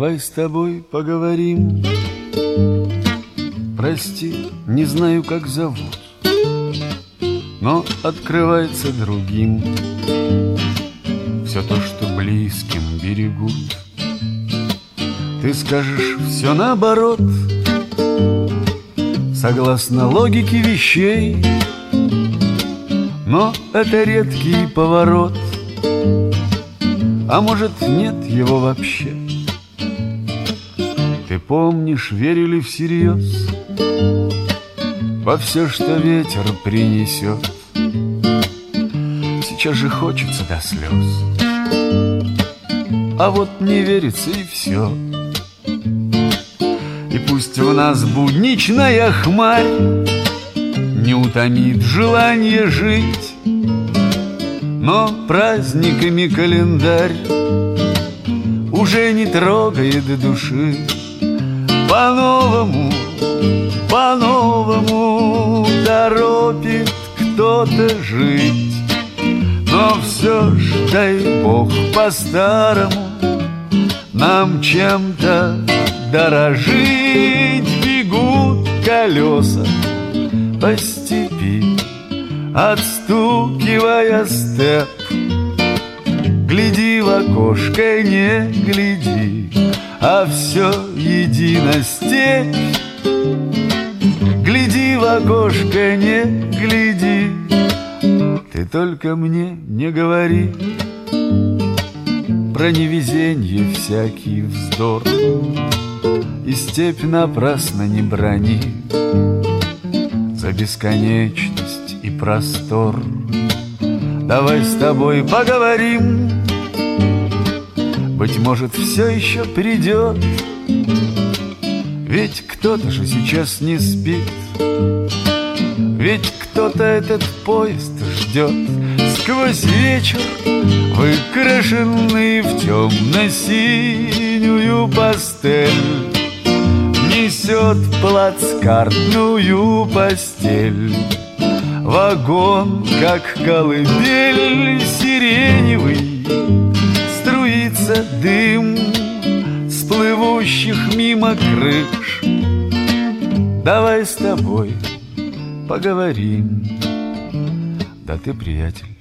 Давай с тобой поговорим. Прости, не знаю, как зовут, но открывается другим все то, что близким берегут. Ты скажешь все наоборот, согласно логике вещей, но это редкий поворот, а может, нет его вообще. Ты помнишь, верили всерьез во все, что ветер принесет. Сейчас же хочется до слез, а вот не верится и все. И пусть в нас будничная хмарь не утомит желание жить, но праздниками календарь уже не трогает души. По-новому, по-новому торопит кто-то жить, но все ж, дай Бог, по-старому нам чем-то дорожить. Бегут колеса по степи, отстукивая степ. Гляди в окошко, не гляди, а все едино степь. Гляди в окошко, не гляди, ты только мне не говори про невезенье всякий вздор, и степь напрасно не брони за бесконечность и простор. Давай с тобой поговорим, быть может, все еще придет, ведь кто-то же сейчас не спит, ведь кто-то этот поезд ждет. Сквозь вечер, выкрашенный в темно-синюю пастель, несет плацкартную постель. Вагон, как колыбель сиреневый, струится дым с плывущих мимо крыш. Давай с тобой поговорим. Да ты, приятель,